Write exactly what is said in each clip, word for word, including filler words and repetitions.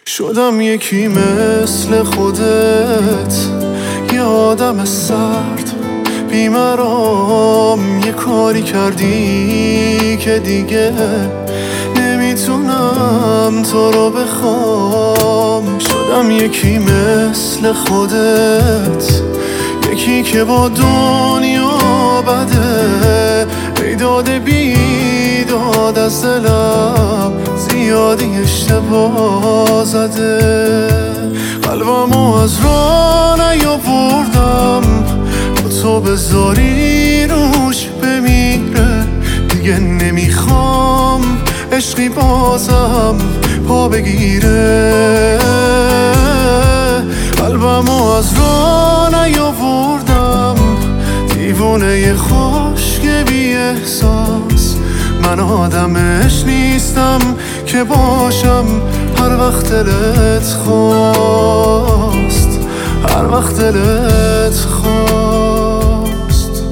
شدم یکی مثل خودت، یه آدم سرد بیمرام. یه کاری کردی که دیگه نمیتونم تو رو بخوام. شدم یکی مثل خودت، یکی که با دنیا بده. بیداد بیداد از دلم زیادی اشتباه زده. قلبمو از راه نیاوردم، با تو بذاری روش بمیره. دیگه نمیخوام عشقی بازم پا بگیره. قلبمو از راه نیاوردم، دیوونه خشک بی احساس. من آدمش نیستم که باشم هر وقت دلت خواست، هر وقت دلت خواست.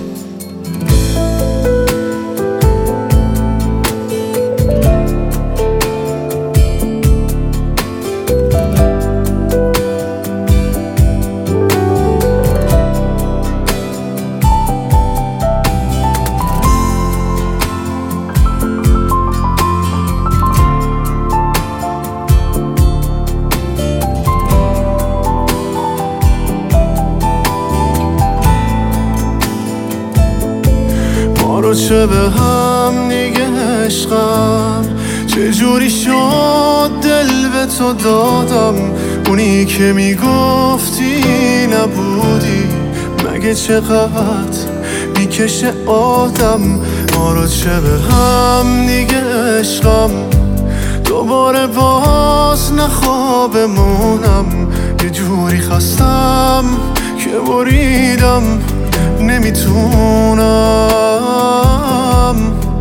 چه به هم دیگه عشقم، چجوری شد دل به تو دادم. اونی که میگفتی نبودی، مگه چقدر میکشه آدم. ما رو چه به هم دیگه عشقم، دوباره باز نخوابمونم. یه جوری خستم که بریدم، نمیتونم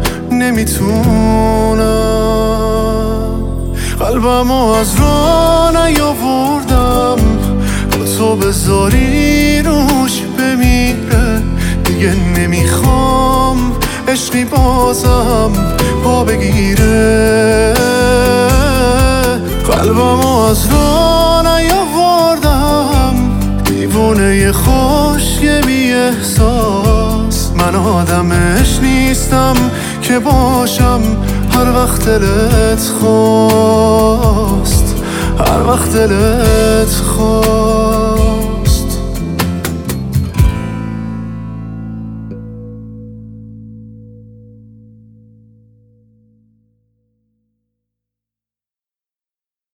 نمیتونم. قلبمو از راه نیاوردم، با تو بذاری روش بمیره. دیگه نمیخوام عشقی بازم پا بگیره. قلبمو از راه نیاوردم، دیوونه خشک بی احساس. من آدمش نیستم که باشم هر وقت دلت خواست، هر وقت دلت خواست.